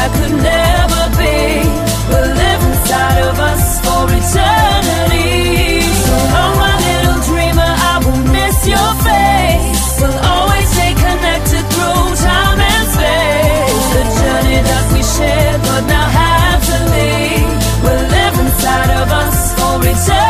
could never be will live inside of us for eternity. So long, my little dreamer, I will miss your face. We'll always stay connected through time and space. The journey that we shared but now have to leave will live inside of us for eternity.